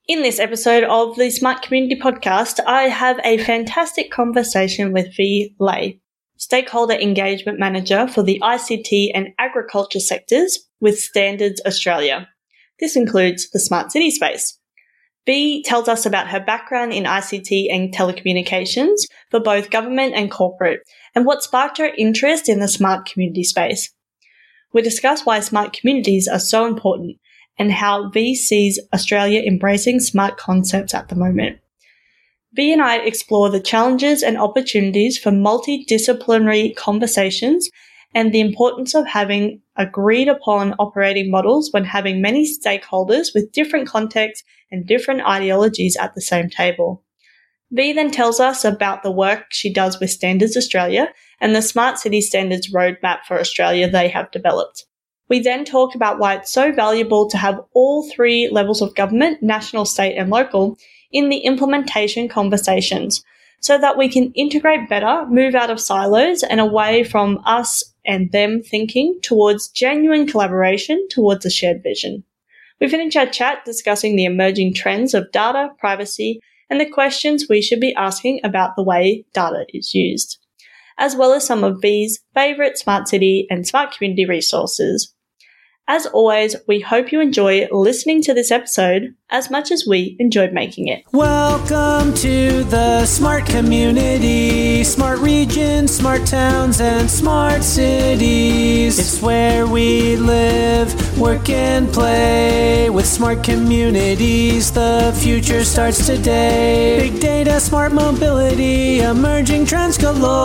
In this episode of the Smart Community Podcast, I have a fantastic conversation with Vi Lei, Stakeholder Engagement Manager for the ICT and Agriculture sectors with Standards Australia. This includes the smart city space. Vi tells us about her background in ICT and telecommunications for both government and corporate, and what sparked her interest in the smart community space. We discuss why smart communities are so important and how Vi sees Australia embracing smart concepts at the moment. Vi and I explore the challenges and opportunities for multidisciplinary conversations and the importance of having agreed upon operating models when having many stakeholders with different contexts and different ideologies at the same table. Vi then tells us about the work she does with Standards Australia and the Smart City Standards Roadmap for Australia they have developed. We then talk about why it's so valuable to have all three levels of government, national, state and local, in the implementation conversations so that we can integrate better, move out of silos and away from us and them thinking towards genuine collaboration towards a shared vision. We finish our chat discussing the emerging trends of data, privacy and the questions we should be asking about the way data is used, as well as some of Vi's favourite smart city and smart community resources. As always, we hope you enjoy listening to this episode as much as we enjoyed making it. Welcome to the smart community, smart regions, smart towns, and smart cities. It's where we live, work, and play. With smart communities, the future starts today. Big data, smart mobility, emerging trends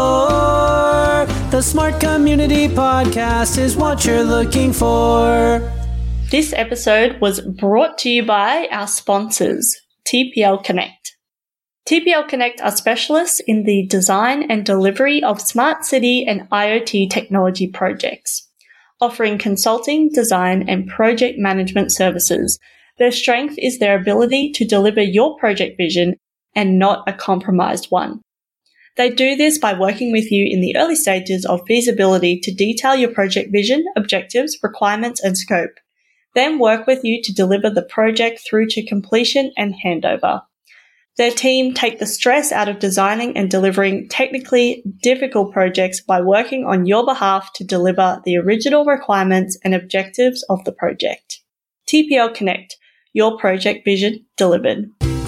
galore. The Smart Community Podcast is what you're looking for. This episode was brought to you by our sponsors, TPL Connect. TPL Connect are specialists in the design and delivery of smart city and IoT technology projects, offering consulting, design, and project management services. Their strength is their ability to deliver your project vision and not a compromised one. They do this by working with you in the early stages of feasibility to detail your project vision, objectives, requirements, and scope, then work with you to deliver the project through to completion and handover. Their team take the stress out of designing and delivering technically difficult projects by working on your behalf to deliver the original requirements and objectives of the project. TPL Connect, your project vision delivered.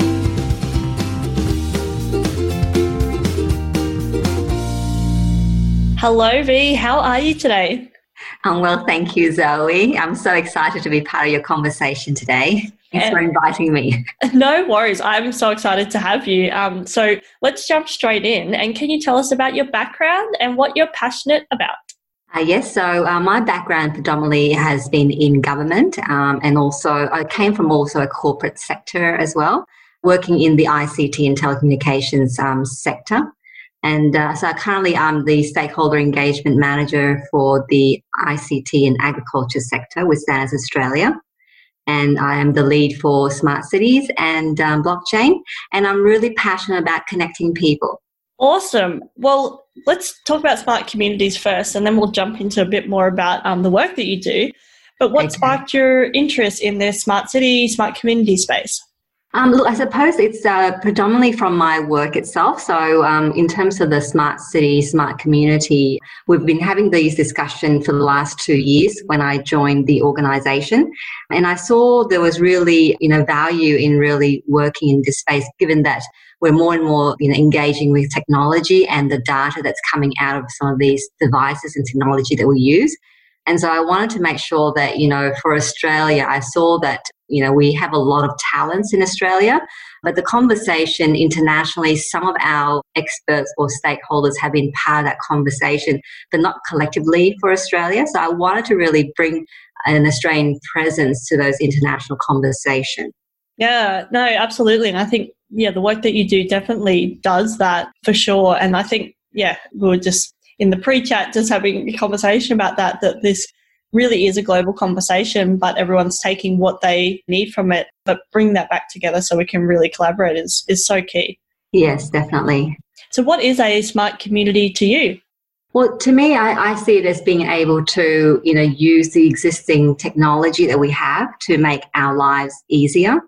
Hello, Vi. How are you today? Well, thank you, Zoe. I'm so excited to be part of your conversation today. Thanks for inviting me. No worries. I'm so excited to have you. So let's jump straight in. And can you tell us about your background and what you're passionate about? Yes, so my background predominantly has been in government and also I came from also a corporate sector as well, working in the ICT and telecommunications sector. And so currently I'm the Stakeholder Engagement Manager for the ICT and Agriculture sector with Standards Australia. And I am the lead for smart cities and blockchain. And I'm really passionate about connecting people. Awesome. Well, let's talk about smart communities first, and then we'll jump into a bit more about the work that you do. But what sparked your interest in the smart city, smart community space? Look, I suppose it's predominantly from my work itself. So in terms of the smart city, smart community, we've been having these discussions for the last 2 years when I joined the organisation. And I saw there was really, value in really working in this space, given that we're more and more, engaging with technology and the data that's coming out of some of these devices and technology that we use. And so I wanted to make sure that, for Australia, I saw that, we have a lot of talents in Australia, but the conversation internationally, some of our experts or stakeholders have been part of that conversation, but not collectively for Australia. So I wanted to really bring an Australian presence to those international conversations. Yeah, no, absolutely. And I think, the work that you do definitely does that for sure. And I think, we were just in the pre-chat just having a conversation about that this really is a global conversation, but everyone's taking what they need from it, but bring that back together so we can really collaborate is so key. Yes, definitely. So what is a smart community to you? Well, to me, I see it as being able to, use the existing technology that we have to make our lives easier.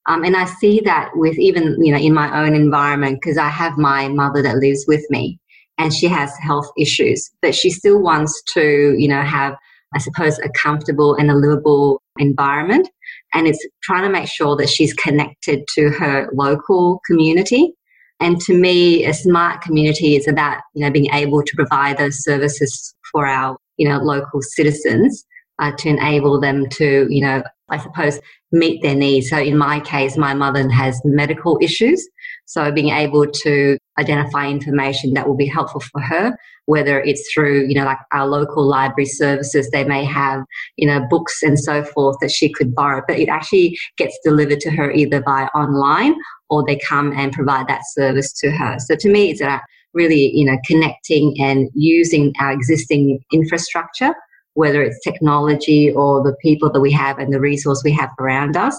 And I see that with even, in my own environment, because I have my mother that lives with me and she has health issues, but she still wants to, have, I suppose, a comfortable and a livable environment. And it's trying to make sure that she's connected to her local community. And to me, a smart community is about, being able to provide those services for our, local citizens to enable them to, I suppose, meet their needs. So in my case, my mother has medical issues. So being able to identify information that will be helpful for her, whether it's through, like our local library services, they may have, books and so forth that she could borrow, but it actually gets delivered to her either via online or they come and provide that service to her. So to me, it's about really, connecting and using our existing infrastructure, whether it's technology or the people that we have and the resource we have around us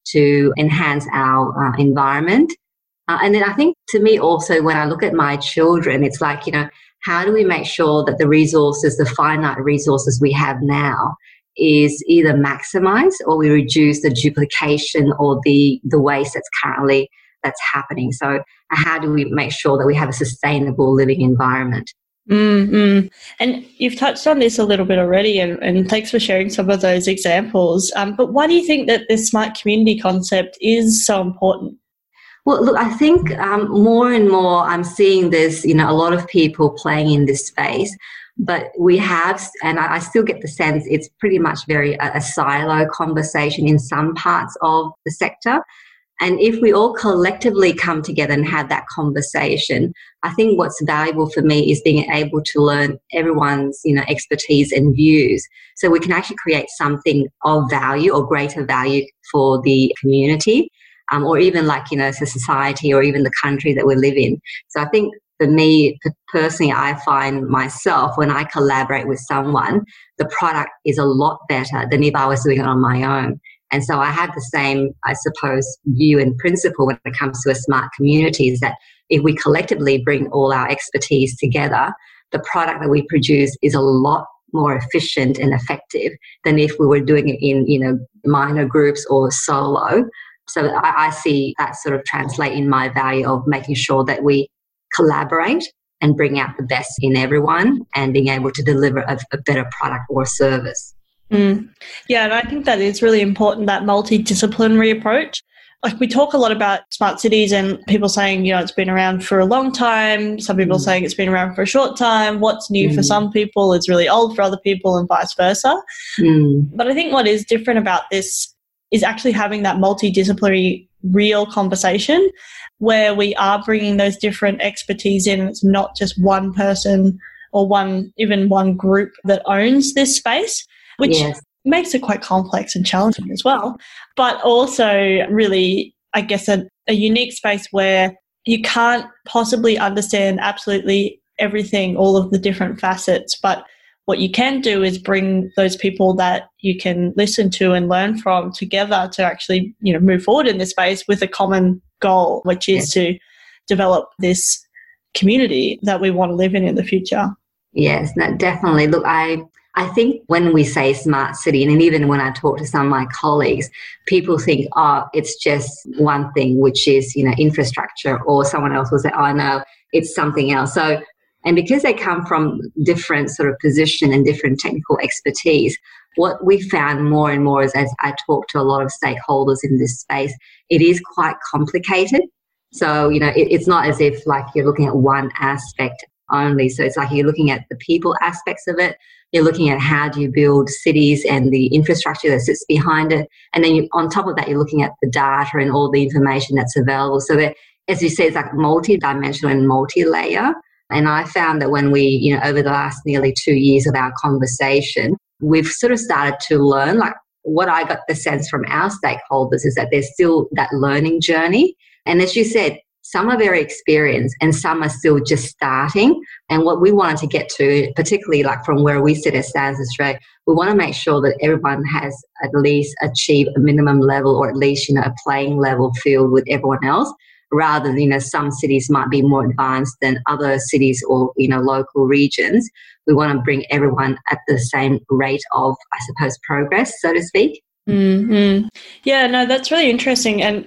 to enhance our environment. And then I think to me also, when I look at my children, it's like, how do we make sure that the resources, the finite resources we have now is either maximized or we reduce the duplication or the waste that's happening. So how do we make sure that we have a sustainable living environment? Mm-hmm. And you've touched on this a little bit already, and thanks for sharing some of those examples. But why do you think that this smart community concept is so important? Well, look, I think more and more I'm seeing this, a lot of people playing in this space, but we have, and I still get the sense it's pretty much very a silo conversation in some parts of the sector. And if we all collectively come together and have that conversation, I think what's valuable for me is being able to learn everyone's, expertise and views. So we can actually create something of value or greater value for the community, or even the society or even the country that we live in. So I think for me personally, I find myself when I collaborate with someone, the product is a lot better than if I was doing it on my own. And so I have the same, I suppose, view and principle when it comes to a smart community, is that if we collectively bring all our expertise together, the product that we produce is a lot more efficient and effective than if we were doing it in, minor groups or solo. So I see that sort of translate in my value of making sure that we collaborate and bring out the best in everyone and being able to deliver a better product or service. Yeah, and I think that is really important, that multidisciplinary approach. Like, we talk a lot about smart cities and people saying, it's been around for a long time. Some people saying it's been around for a short time. What's new for some people is really old for other people, and vice versa. But I think what is different about this is actually having that multidisciplinary real conversation where we are bringing those different expertise in. It's not just one person or even one group that owns this space, which makes it quite complex and challenging as well, but also really, I guess, a unique space where you can't possibly understand absolutely everything, all of the different facets, but what you can do is bring those people that you can listen to and learn from together to actually, move forward in this space with a common goal, which is to develop this community that we want to live in the future. Yes, no, definitely. Look, I think when we say smart city, and even when I talk to some of my colleagues, people think, it's just one thing, which is, infrastructure, or someone else will say, no, it's something else. So, and because they come from different sort of position and different technical expertise, what we found more and more is, as I talk to a lot of stakeholders in this space, it is quite complicated. So, it's not as if like you're looking at one aspect only. So it's like you're looking at the people aspects of it. You're looking at how do you build cities and the infrastructure that sits behind it. And then on top of that, you're looking at the data and all the information that's available. So that, as you say, it's like multi-dimensional and multi-layer. And I found that when we, over the last nearly 2 years of our conversation, we've sort of started to learn, like what I got the sense from our stakeholders is that there's still that learning journey. And as you said, some are very experienced and some are still just starting. And what we wanted to get to, particularly like from where we sit as Standards Australia, we want to make sure that everyone has at least achieved a minimum level, or at least, a playing level field with everyone else, rather than, some cities might be more advanced than other cities or, local regions. We want to bring everyone at the same rate of, I suppose, progress, so to speak. Mm-hmm. Yeah, no, that's really interesting. And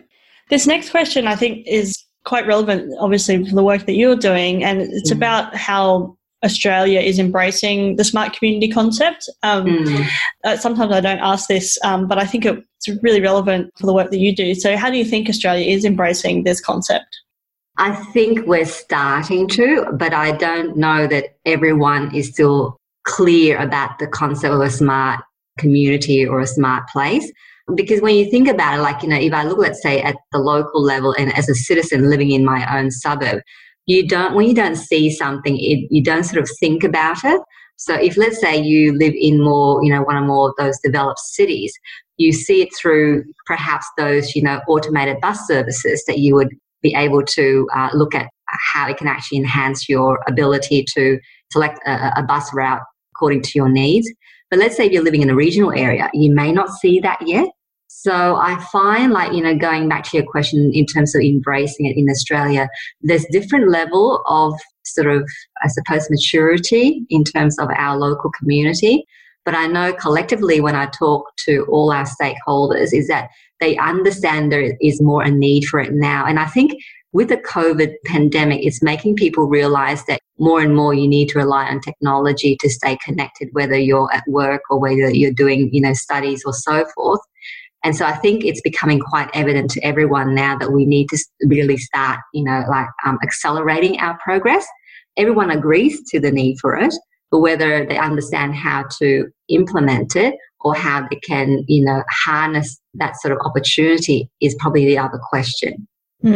This next question, I think, is quite relevant, obviously, for the work that you're doing, and it's about how Australia is embracing the smart community concept. Sometimes I don't ask this, but I think it's really relevant for the work that you do. So how do you think Australia is embracing this concept? I think we're starting to, but I don't know that everyone is still clear about the concept of a smart community or a smart place. Because when you think about it, like, if I look, let's say, at the local level and as a citizen living in my own suburb, when you don't see something, you don't sort of think about it. So if, let's say, you live in more, one or more of those developed cities, you see it through perhaps those, automated bus services that you would be able to look at how it can actually enhance your ability to select a bus route according to your needs. But let's say if you're living in a regional area, you may not see that yet. So I find, like, going back to your question in terms of embracing it in Australia, there's different level of sort of, I suppose, maturity in terms of our local community. But I know collectively when I talk to all our stakeholders is that they understand there is more a need for it now. And I think with the COVID pandemic, it's making people realize that more and more you need to rely on technology to stay connected, whether you're at work or whether you're doing, studies or so forth. And so I think it's becoming quite evident to everyone now that we need to really start, accelerating our progress. Everyone agrees to the need for it, but whether they understand how to implement it or how they can, harness that sort of opportunity is probably the other question.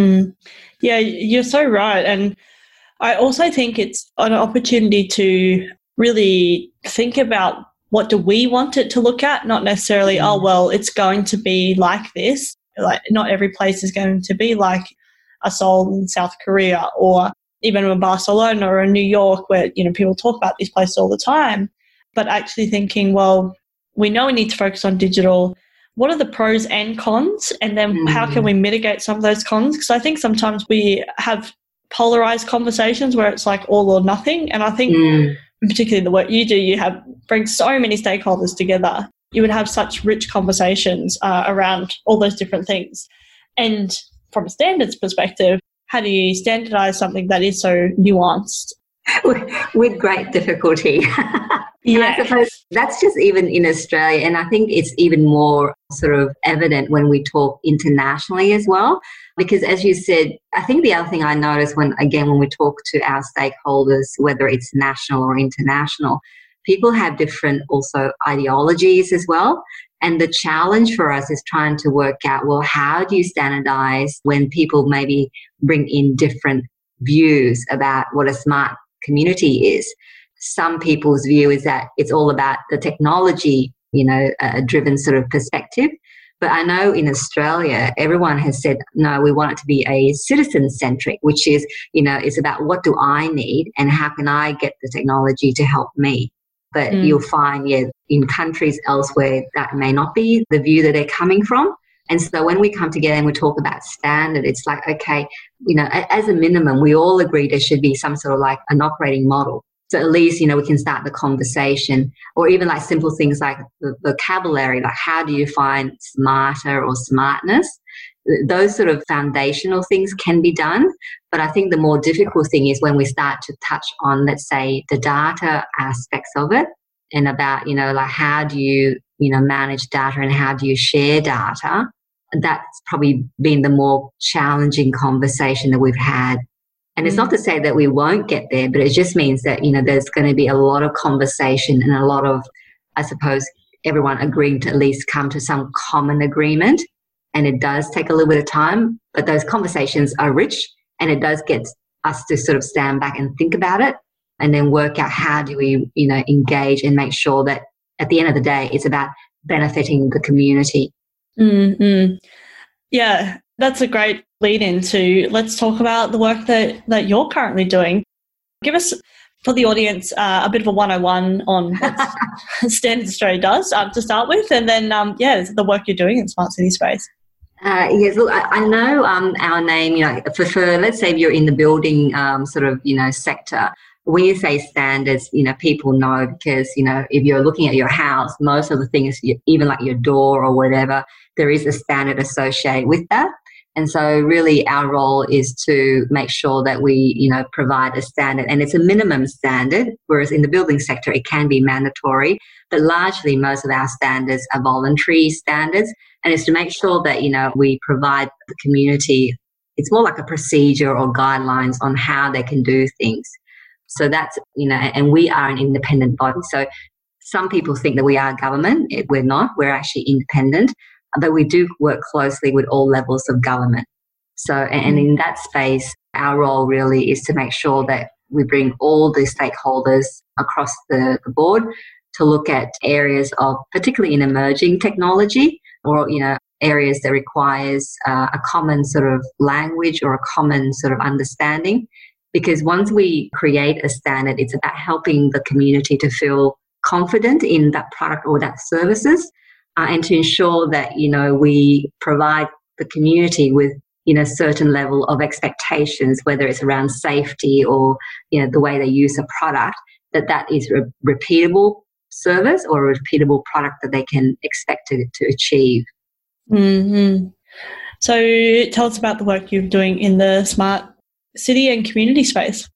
Yeah, you're so right. And I also think it's an opportunity to really think about what do we want it to look at, not necessarily, it's going to be like this. Like, not every place is going to be like a Seoul in South Korea or even a Barcelona or a New York where, people talk about these places all the time. But actually thinking, well, we know we need to focus on digital. What are the pros and cons? And then how can we mitigate some of those cons? Because I think sometimes we have polarized conversations where it's like all or nothing. And I think particularly the work you do, bring so many stakeholders together. You would have such rich conversations around all those different things. And from a standards perspective, how do you standardize something that is so nuanced? With great difficulty. And I suppose that's just even in Australia. And I think it's even more sort of evident when we talk internationally as well. Because as you said, I think the other thing I notice when we talk to our stakeholders, whether it's national or international, people have different also ideologies as well. And the challenge for us is trying to work out, well, how do you standardize when people maybe bring in different views about what a smart community is? Some people's view is that it's all about the technology, driven sort of perspective. But I know in Australia, everyone has said, no, we want it to be a citizen-centric, which is, it's about what do I need and how can I get the technology to help me. But you'll find, in countries elsewhere, that may not be the view that they're coming from. And so when we come together and we talk about standard, it's like, okay, as a minimum, we all agree there should be some sort of like an operating model. So at least, we can start the conversation, or even like simple things like the vocabulary, like how do you find smarter or smartness? Those sort of foundational things can be done. But I think the more difficult thing is when we start to touch on, let's say, the data aspects of it and about, like how do you, manage data and how do you share data? That's probably been the more challenging conversation that we've had. And it's not to say that we won't get there, but it just means that, there's going to be a lot of conversation and a lot of, I suppose, everyone agreeing to at least come to some common agreement. And it does take a little bit of time, but those conversations are rich and it does get us to sort of stand back and think about it and then work out how do we, engage and make sure that at the end of the day, it's about benefiting the community. Mm-hmm. Yeah, that's a great lead into, let's talk about the work that you're currently doing. Give us, for the audience, a bit of a 101 on what Standards Australia does to start with, and then, the work you're doing in Smart City Space. Yes, look, I know our name, for let's say if you're in the building sector, when you say standards, people know because, if you're looking at your house, most of the things, even like your door or whatever, there is a standard associated with that. And so really our role is to make sure that we, provide a standard, and it's a minimum standard, whereas in the building sector, it can be mandatory. But largely most of our standards are voluntary standards. And it's to make sure that, we provide the community, it's more like a procedure or guidelines on how they can do things. So that's, and we are an independent body. So some people think that we are government. We're not. We're actually independent. But we do work closely with all levels of government. So, and in that space, our role really is to make sure that we bring all the stakeholders across the board to look at areas of, particularly in emerging technology, or, areas that requires a common sort of language or a common sort of understanding. Because once we create a standard, it's about helping the community to feel confident in that product or that services. And to ensure that, we provide the community with, certain level of expectations, whether it's around safety or, the way they use a product, that is a repeatable service or a repeatable product that they can expect to achieve. Mm-hmm. So tell us about the work you're doing in the smart city and community space.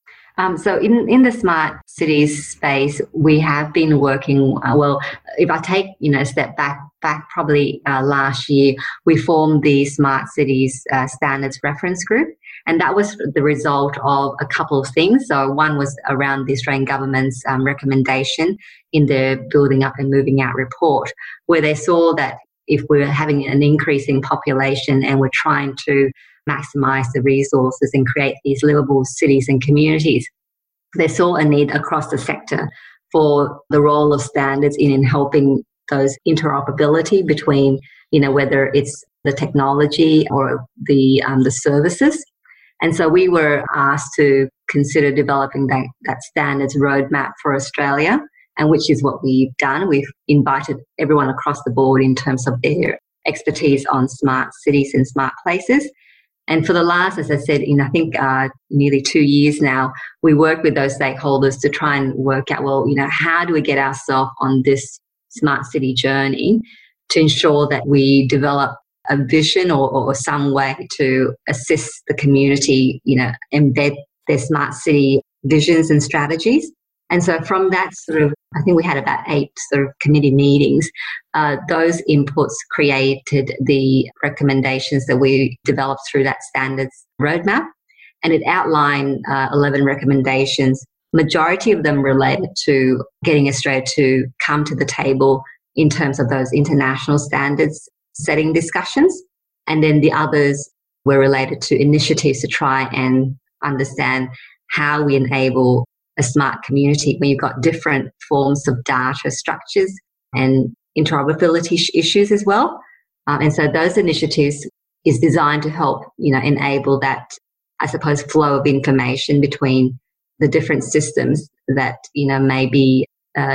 So in the smart cities space, we have been working, if I take, a step back probably last year, we formed the Smart Cities Standards Reference Group. And that was the result of a couple of things. So one was around the Australian government's recommendation in the Building Up and Moving Out report, where they saw that if we're having an increasing population and we're trying to maximise the resources and create these livable cities and communities, they saw a need across the sector for the role of standards in helping those interoperability between, whether it's the technology or the services. And so we were asked to consider developing that standards roadmap for Australia, and which is what we've done. We've invited everyone across the board in terms of their expertise on smart cities and smart places. And for the last, as I said, I think nearly 2 years now, we work with those stakeholders to try and work out, how do we get ourselves on this smart city journey to ensure that we develop a vision or some way to assist the community, embed their smart city visions and strategies. And so from that I think we had about 8 committee meetings. Those inputs created the recommendations that we developed through that standards roadmap. And it outlined 11 recommendations. Majority of them related to getting Australia to come to the table in terms of those international standards setting discussions. And then the others were related to initiatives to try and understand how we enable a smart community when you've got different forms of data structures and interoperability issues as well. And so those initiatives is designed to help, enable that, I suppose, flow of information between the different systems that, may be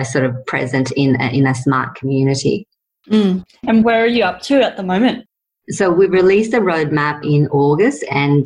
present in a smart community. Mm. And where are you up to at the moment? So we released a roadmap in August, and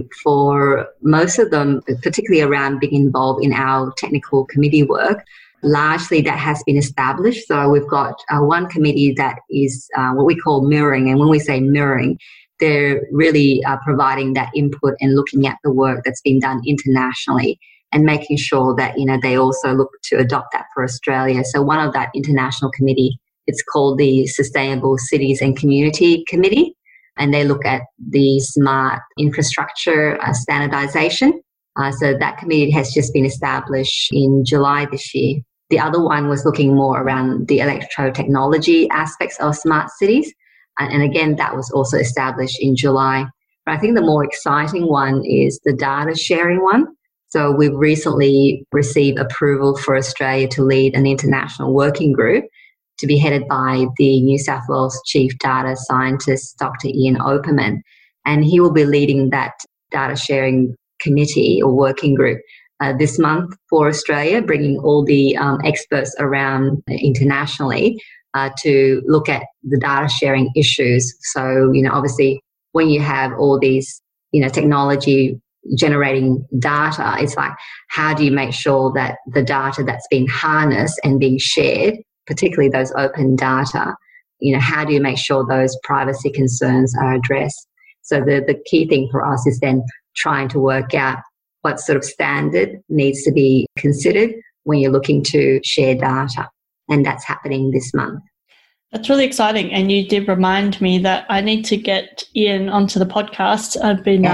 for most of them, particularly around being involved in our technical committee work, largely that has been established. So we've got one committee that is what we call mirroring. And when we say mirroring, they're really providing that input and looking at the work that's been done internationally and making sure that, they also look to adopt that for Australia. So one of that international committee, it's called the Sustainable Cities and Community Committee, and they look at the smart infrastructure standardisation. So that committee has just been established in July this year. The other one was looking more around the electro-technology aspects of smart cities, and again, that was also established in July. But I think the more exciting one is the data sharing one. So we've recently received approval for Australia to lead an international working group to be headed by the New South Wales Chief Data Scientist, Dr. Ian Opperman. And he will be leading that data sharing committee or working group this month for Australia, bringing all the experts around internationally to look at the data sharing issues. So, obviously when you have all these, technology generating data, it's like, how do you make sure that the data that's being harnessed and being shared, particularly those open data, how do you make sure those privacy concerns are addressed? So the key thing for us is then trying to work out what sort of standard needs to be considered when you're looking to share data. And that's happening this month. That's really exciting. And you did remind me that I need to get Ian onto the podcast. I've been,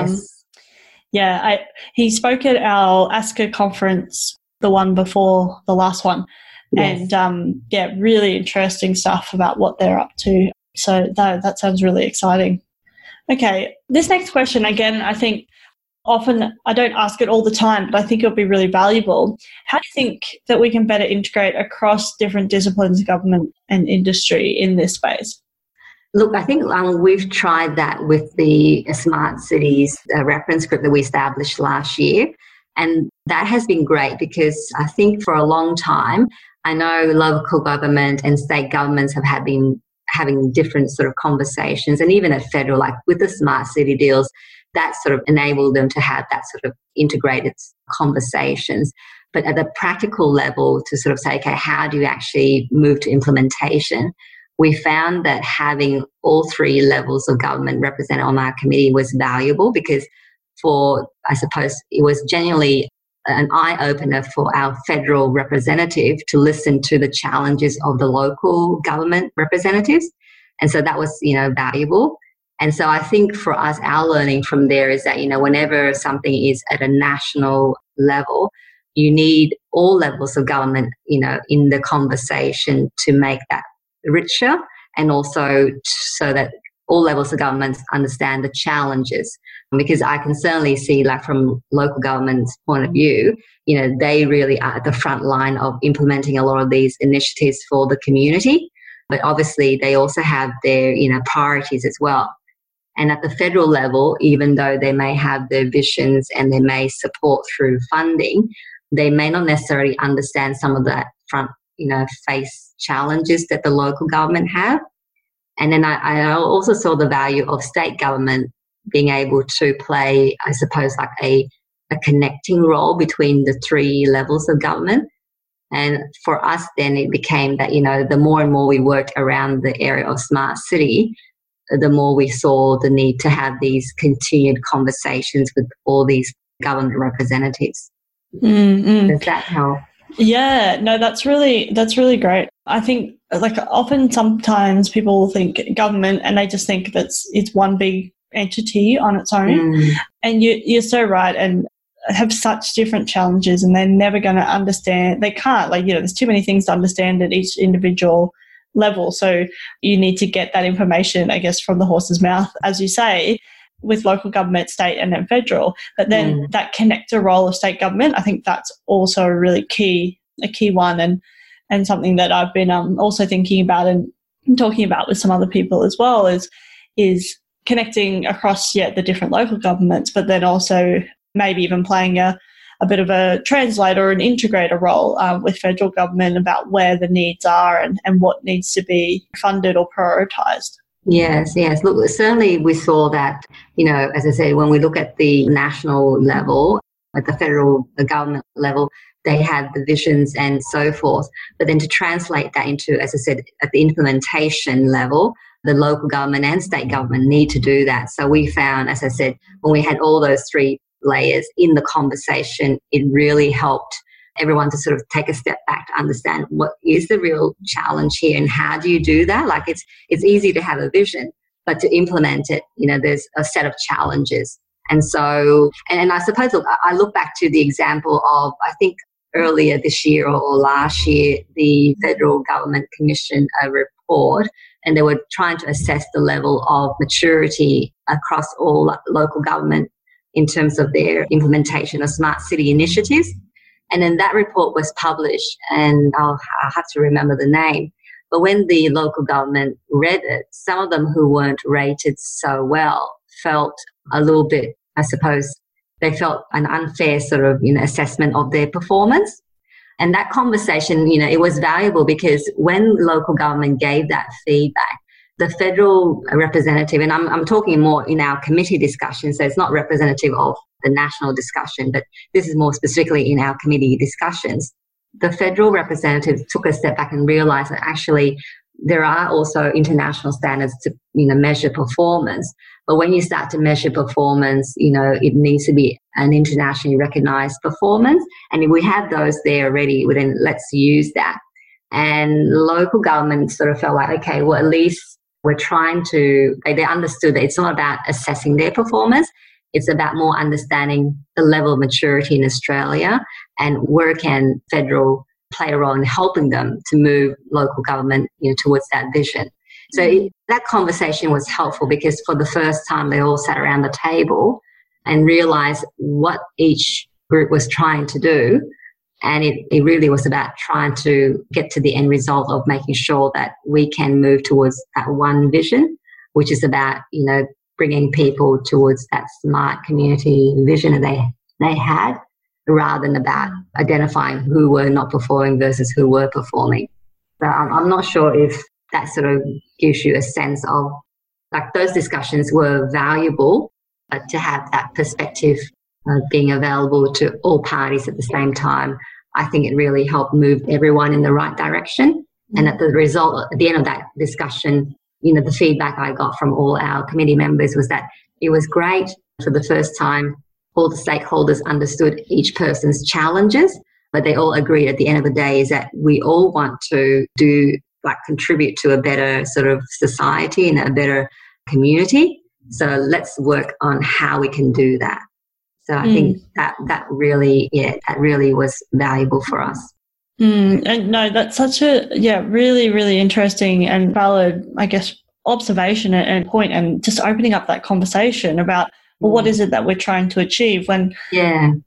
he spoke at our ASCA conference, the one before the last one. Yes. And, really interesting stuff about what they're up to. So that sounds really exciting. Okay, this next question, again, I think often I don't ask it all the time, but I think it'll be really valuable. How do you think that we can better integrate across different disciplines of government and industry in this space? Look, I think we've tried that with the Smart Cities reference group that we established last year. And that has been great because I think for a long time, I know local government and state governments have been having different sort of conversations, and even at federal, like with the Smart City deals, that sort of enabled them to have that sort of integrated conversations. But at the practical level, to sort of say, okay, how do you actually move to implementation? We found that having all three levels of government represented on our committee was valuable because it was genuinely an eye-opener for our federal representative to listen to the challenges of the local government representatives. And so that was, valuable. And so I think for us, our learning from there is that, whenever something is at a national level, you need all levels of government, in the conversation to make that richer, and also so that all levels of government understand the challenges. Because I can certainly see, like from local government's point of view, they really are at the front line of implementing a lot of these initiatives for the community. But obviously they also have their, priorities as well. And at the federal level, even though they may have their visions and they may support through funding, they may not necessarily understand some of that front, face challenges that the local government have. And then I also saw the value of state government being able to play, I suppose, like a connecting role between the three levels of government. And for us, then it became that, the more and more we worked around the area of smart city, the more we saw the need to have these continued conversations with all these government representatives. Mm-hmm. Does that help? Yeah, no, that's really great. I think sometimes people think government and they just think it's one big entity on its own. And you're so right, and have such different challenges, and they're never going to understand. They can't, there's too many things to understand at each individual level. So you need to get that information, I guess, from the horse's mouth, as you say, with local government, state, and then federal. But then that connector role of state government, I think that's also a really key one, and something that I've been also thinking about and talking about with some other people as well is connecting across the different local governments, but then also maybe even playing a bit of a translator or an integrator role with federal government about where the needs are and what needs to be funded or prioritised. Yes. Look, certainly we saw that, as I said, when we look at the national level, at the federal government level, they have the visions and so forth. But then to translate that into, as I said, at the implementation level, the local government and state government need to do that. So we found, as I said, when we had all those three layers in the conversation, it really helped everyone to sort of take a step back to understand what is the real challenge here and how do you do that? Like it's easy to have a vision, but to implement it, there's a set of challenges. And so, and I suppose, look, I look back to the example of, I think earlier this year or last year, the federal government commissioned a report, and they were trying to assess the level of maturity across all local government in terms of their implementation of smart city initiatives. And then that report was published, and I'll have to remember the name. But when the local government read it, some of them who weren't rated so well felt a little bit, I suppose, they felt an unfair sort of, assessment of their performance. And that conversation, it was valuable because when local government gave that feedback, the federal representative, and I'm talking more in our committee discussion, so it's not representative of the national discussion, but this is more specifically in our committee discussions. The federal representative took a step back and realised that actually there are also international standards to measure performance. But when you start to measure performance, it needs to be an internationally recognized performance. And if we have those there already, well, then let's use that. And local government sort of felt like, okay, well, at least we're trying to, they understood that it's not about assessing their performance. It's about more understanding the level of maturity in Australia and where can federal play a role in helping them to move local government towards that vision. So that conversation was helpful because for the first time they all sat around the table and realised what each group was trying to do. And it really was about trying to get to the end result of making sure that we can move towards that one vision, which is about, bringing people towards that smart community vision that they had, rather than about identifying who were not performing versus who were performing. So I'm not sure if that sort of gives you a sense of, like, those discussions were valuable, but to have that perspective being available to all parties at the same time, I think it really helped move everyone in the right direction. And at the end of that discussion, the feedback I got from all our committee members was that it was great. For the first time, all the stakeholders understood each person's challenges, but they all agreed at the end of the day is that we all want to contribute to a better sort of society and a better community. So let's work on how we can do that. So I think that really was valuable for us. And no, that's such a, really, really interesting and valid, I guess, observation and point, and just opening up that conversation about, well, what is it that we're trying to achieve when, and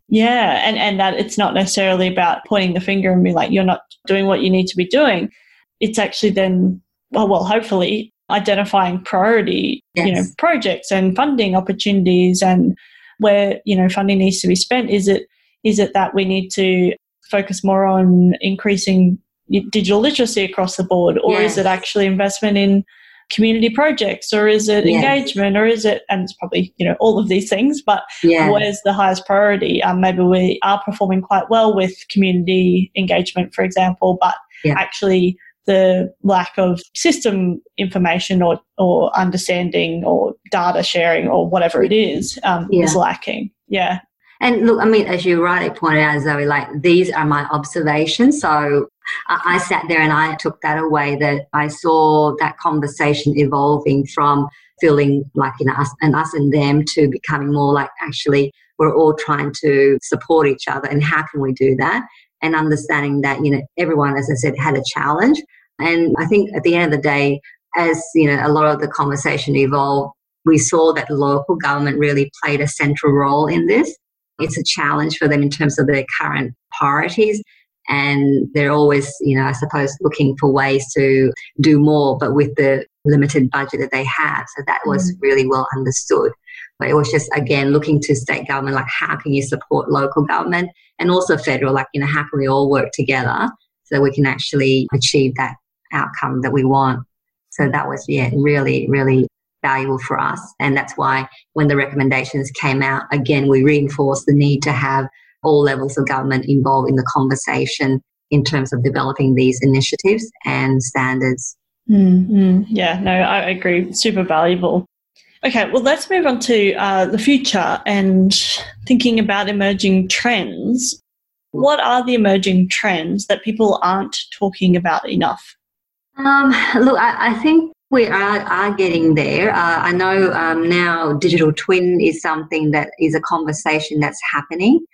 that it's not necessarily about pointing the finger and be like, you're not doing what you need to be doing. It's actually then, well, hopefully identifying priority, projects and funding opportunities and where, funding needs to be spent. Is it that we need to focus more on increasing digital literacy across the board, or is it actually investment in community projects, or is it engagement, or is it, and it's probably, all of these things, but where's the highest priority? Maybe we are performing quite well with community engagement, for example, but actually the lack of system information or understanding or data sharing or whatever it is lacking. Yeah. And look, I mean, as you rightly pointed out, Zoe, like, these are my observations. So I sat there and I took that away, that I saw that conversation evolving from feeling like, us and them, to becoming more like, actually, we're all trying to support each other, and how can we do that? And understanding that, everyone, as I said, had a challenge. And I think at the end of the day, as, a lot of the conversation evolved, we saw that local government really played a central role in this. It's a challenge for them in terms of their current priorities, and they're always, I suppose, looking for ways to do more, but with the limited budget that they have. So that was really well understood. But it was just, again, looking to state government, like, how can you support local government, and also federal, like, how can we all work together so we can actually achieve that outcome that we want. So that was, really, really valuable for us. And that's why when the recommendations came out, again, we reinforced the need to have all levels of government involved in the conversation in terms of developing these initiatives and standards. Yeah, no, I agree. Super valuable. Okay, well, let's move on to the future and thinking about emerging trends. What are the emerging trends that people aren't talking about enough? Look, I think we are getting there. I know now digital twin is something that is a conversation that's happening.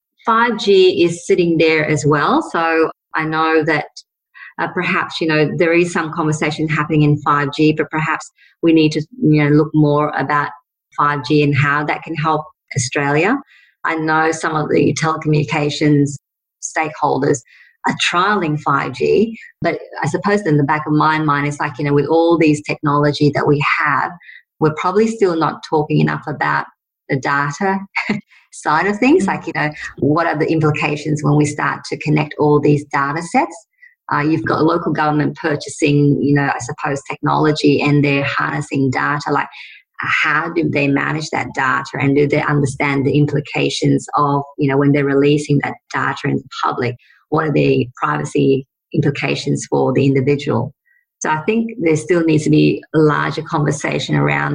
5G is sitting there as well. So I know that perhaps, there is some conversation happening in 5G, but perhaps we need to, look more about 5G and how that can help Australia. I know some of the telecommunications stakeholders are trialling 5G, but I suppose in the back of my mind is like, with all these technology that we have, we're probably still not talking enough about the data side of things. Like, what are the implications when we start to connect all these data sets? You've got local government purchasing, I suppose, technology, and they're harnessing data. Like, how do they manage that data, and do they understand the implications of, when they're releasing that data into the public? What are the privacy implications for the individual? So I think there still needs to be a larger conversation around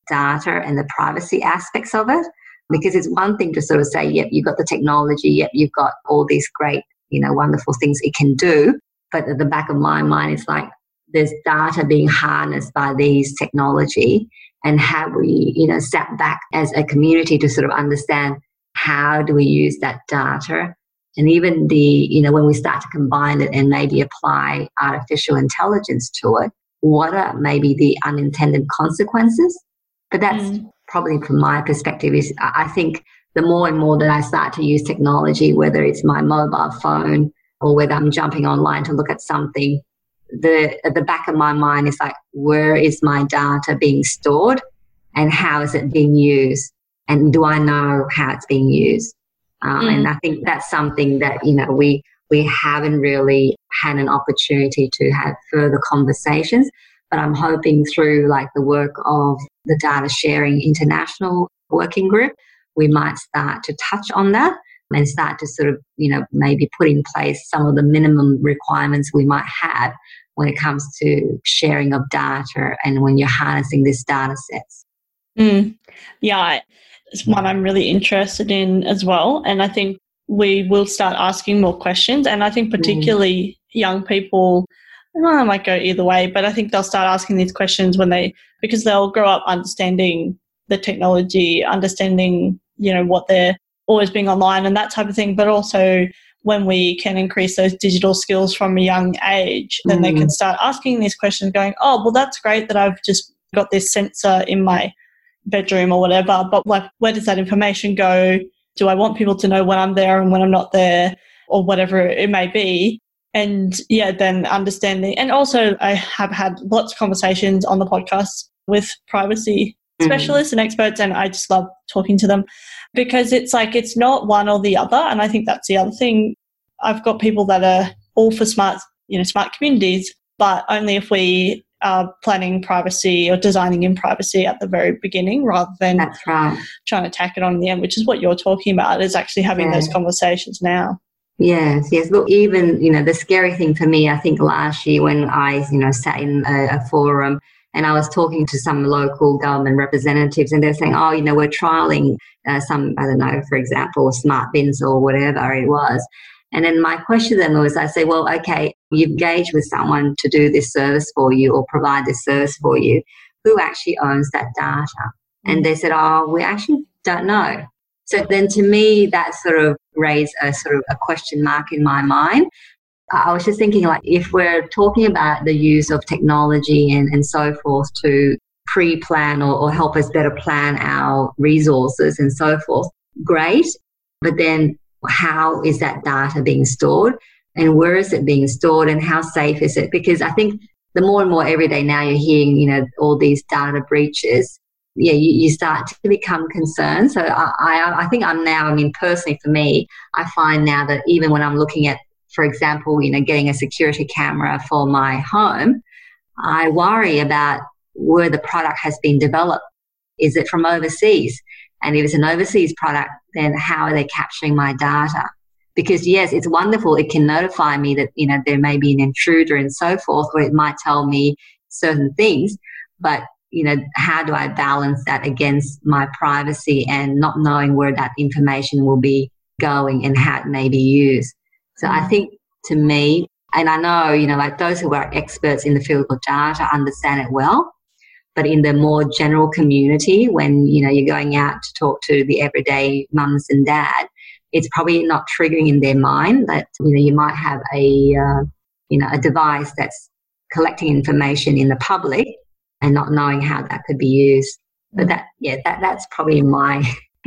data and the privacy aspects of it. Because it's one thing to sort of say, yep, you've got the technology, yep, you've got all these great, wonderful things it can do. But at the back of my mind, it's like there's data being harnessed by these technology, and have we, sat back as a community to sort of understand how do we use that data? And even when we start to combine it and maybe apply artificial intelligence to it, what are maybe the unintended consequences? But that's probably from my perspective is I think the more and more that I start to use technology, whether it's my mobile phone or whether I'm jumping online to look at something, at the back of my mind is like, where is my data being stored and how is it being used? And do I know how it's being used? And I think that's something that, we haven't really had an opportunity to have further conversations. But I'm hoping through like the work of the Data Sharing International Working Group, we might start to touch on that and start to sort of, maybe put in place some of the minimum requirements we might have when it comes to sharing of data and when you're harnessing these data sets. Yeah, it's one I'm really interested in as well. And I think we will start asking more questions. And I think particularly young people, well, it might go either way, but I think they'll start asking these questions because they'll grow up understanding the technology, understanding, what they're always being online and that type of thing. But also when we can increase those digital skills from a young age, then they can start asking these questions going, oh, well, that's great that I've just got this sensor in my bedroom or whatever, but like, where does that information go? Do I want people to know when I'm there and when I'm not there or whatever it may be? And then understanding. And also I have had lots of conversations on the podcast with privacy specialists and experts, and I just love talking to them because it's like it's not one or the other. And I think that's the other thing. I've got people that are all for smart communities, but only if we are planning privacy or designing in privacy at the very beginning rather than trying to tack it on in the end, which is what you're talking about, is actually having those conversations now. Yes. Look, even, the scary thing for me, I think last year when I, sat in a forum and I was talking to some local government representatives and they're saying, oh, we're trialling some, I don't know, for example, smart bins or whatever it was. And then my question to them was, I say, well, okay, you've engaged with someone to do this service for you or provide this service for you. Who actually owns that data? And they said, oh, we actually don't know. So then to me, that sort of raised a question mark in my mind. I was just thinking, like, if we're talking about the use of technology and so forth to pre-plan or help us better plan our resources and so forth, great. But then how is that data being stored and where is it being stored and how safe is it? Because I think the more and more every day now you're hearing, all these data breaches, you start to become concerned. So I think personally for me, I find now that even when I'm looking at, for example, getting a security camera for my home, I worry about where the product has been developed. Is it from overseas? And if it's an overseas product, then how are they capturing my data? Because yes, it's wonderful. It can notify me that, there may be an intruder and so forth, or it might tell me certain things. But, how do I balance that against my privacy and not knowing where that information will be going and how it may be used? So I think to me, and I know, like those who are experts in the field of data understand it well, but in the more general community, when, you're going out to talk to the everyday mums and dad, it's probably not triggering in their mind that, you might have a device that's collecting information in the public and not knowing how that could be used. But that's probably my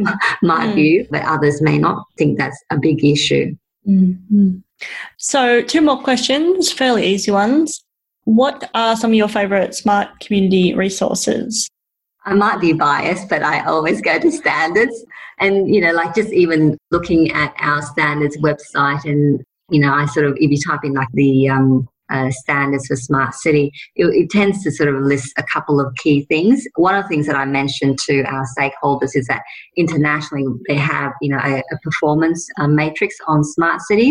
view, but others may not think that's a big issue. Mm-hmm. So 2 more questions, fairly easy ones. What are some of your favourite smart community resources? I might be biased, but I always go to Standards. And, like just even looking at our Standards website and, I sort of, if you type in like the standards for Smart City, it tends to sort of list a couple of key things. One of the things that I mentioned to our stakeholders is that internationally they have, a performance matrix on smart cities.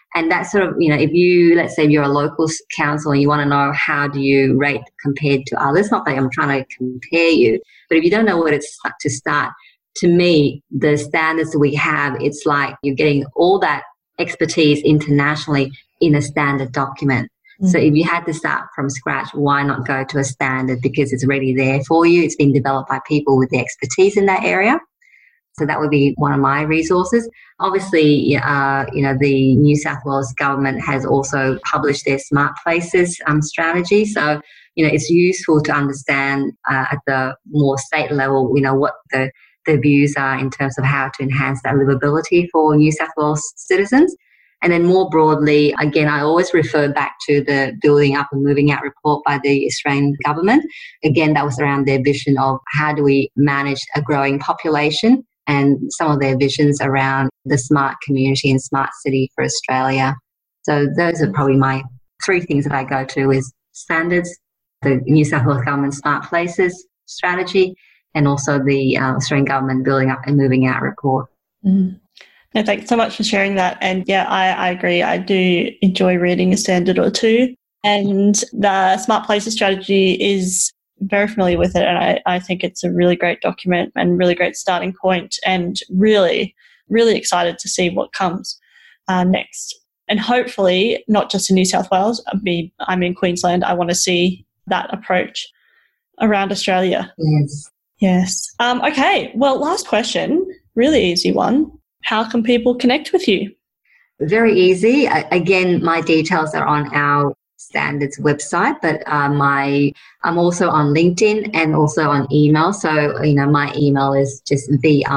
And that sort of, let's say you're a local council and you want to know how do you rate compared to others, not that I'm trying to compare you, but if you don't know where to start, to me, the standards that we have, it's like you're getting all that expertise internationally in a standard document. So if you had to start from scratch, why not go to a standard? Because it's already there for you. It's been developed by people with the expertise in that area. So that would be one of my resources. Obviously, the New South Wales government has also published their Smart Places strategy. So, it's useful to understand at the more state level, what the views are in terms of how to enhance that livability for New South Wales citizens. And then more broadly, again, I always refer back to the Building Up and Moving Out report by the Australian government. Again, that was around their vision of how do we manage a growing population and some of their visions around the smart community and smart city for Australia. So those are probably my three things that I go to is standards, the New South Wales government Smart Places strategy, and also the Australian government Building Up and Moving Out report. No, thanks so much for sharing that. And yeah, I agree. I do enjoy reading a standard or two. And the Smart Places strategy is very familiar with it. And I think it's a really great document and really great starting point, and really, really excited to see what comes next. And hopefully not just in New South Wales. I'm in Queensland. I want to see that approach around Australia. Yes. Okay. Well, last question, really easy one. How can people connect with you? Very easy. Again, my details are on our standards website, but I'm also on LinkedIn and also on email. So, my email is just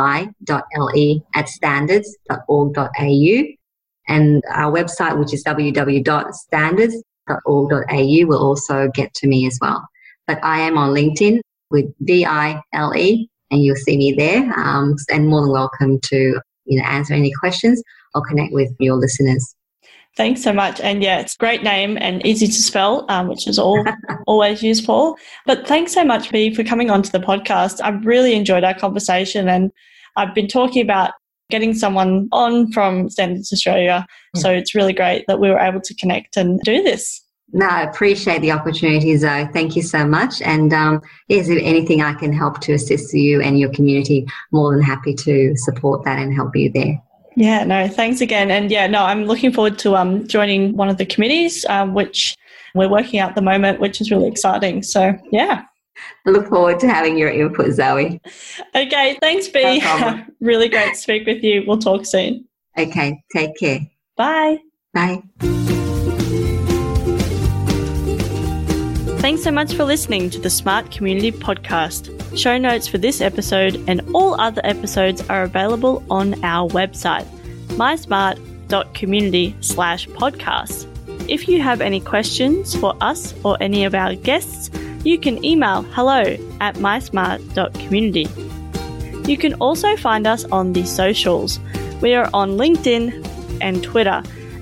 vi.le@standards.org.au. And our website, which is www.standards.org.au, will also get to me as well. But I am on LinkedIn with VILE, and you'll see me there. And more than welcome to answer any questions or connect with your listeners. Thanks so much. And yeah, it's a great name and easy to spell, which is always useful. But thanks so much, Bea, for coming onto the podcast. I've really enjoyed our conversation, and I've been talking about getting someone on from Standards Australia. So it's really great that we were able to connect and do this. No, I appreciate the opportunity, Zoe. Thank you so much. And yes, if anything I can help to assist you and your community, more than happy to support that and help you there. Yeah, no, thanks again. And yeah, no, I'm looking forward to joining one of the committees, which we're working out at the moment, which is really exciting. So yeah. I look forward to having your input, Zoe. Okay, thanks, Bea. No really great to speak with you. We'll talk soon. Okay, take care. Bye. Bye. Thanks so much for listening to the Smart Community Podcast. Show notes for this episode and all other episodes are available on our website, mysmart.community/podcast. If you have any questions for us or any of our guests, you can email hello@mysmart.community. You can also find us on the socials. We are on LinkedIn and Twitter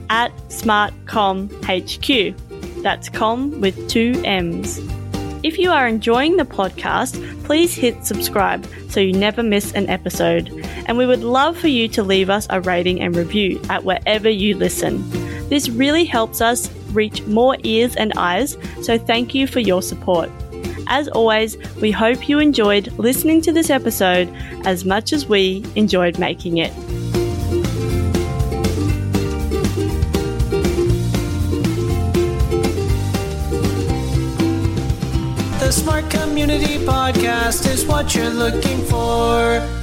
@SmartComHQ. That's com with 2 M's. If you are enjoying the podcast, please hit subscribe so you never miss an episode. And we would love for you to leave us a rating and review at wherever you listen. This really helps us reach more ears and eyes, so thank you for your support. As always, we hope you enjoyed listening to this episode as much as we enjoyed making it. The Smart Community Podcast is what you're looking for.